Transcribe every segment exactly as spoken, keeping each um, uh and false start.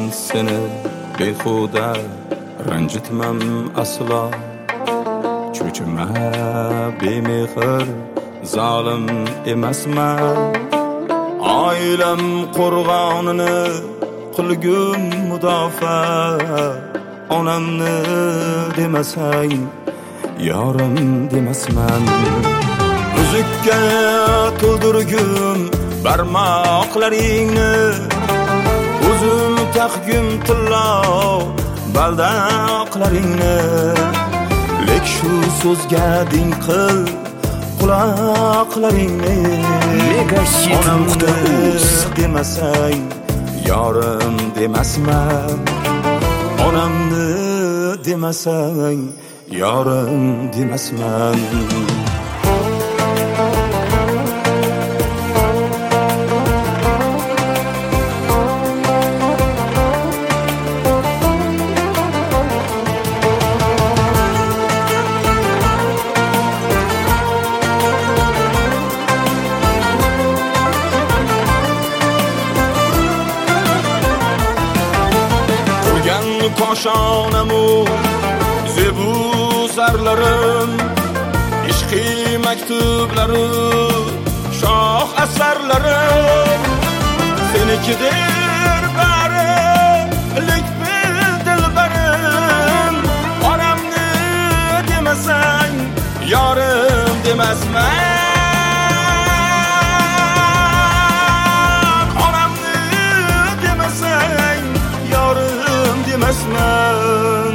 seni behuda ranjitmam aslo. Cho'chima bemehr zolim emasman. Oilam qo'rg'onini qilgum mudofaa. Onamni demasang yorim demasman. Uzukka to'ldirgum barmoqlaringni, o'zim taqgum tillo baldoqlaringni. Lek shu so'zga ding qil quloqlaringni. Megahit.uz demasang yorim demasman. Onamni demasang yorim demasman. Koshonamu zebu zarlarim, ishqi maktublarim, shoh asarlarim senikidir bari, lek bil dilbarim. Onamni demasang yorim demasman. Onamni demasang yorim demasman.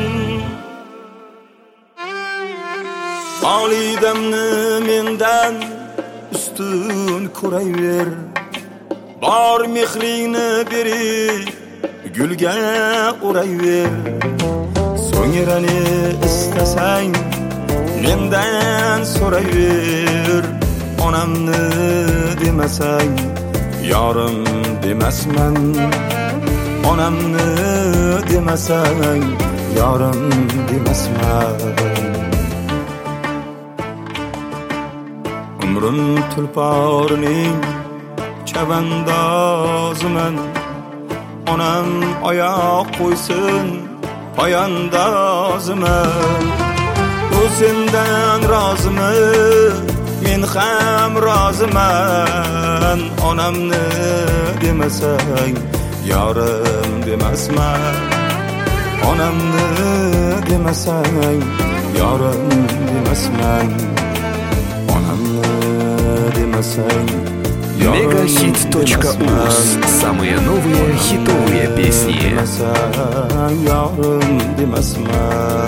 Validamni mendan ustun ko'rayver, bor mehringni berib gulga o'rayver. So'ngra ne istasang mendan so'rayver. Onamni demasang yorim demasman. Onamni demasang yorim demasman. Umrim tulporning chavandoziman. Onam oyoq qo'ysin poyandoziman. U sendan rozimi, men ham roziman. Onamni demasang yorim demasman. Onamni demasang yorim demasman. Onamni demasang Megahit.uz. Самые новые хитовые песни. yorim demasman.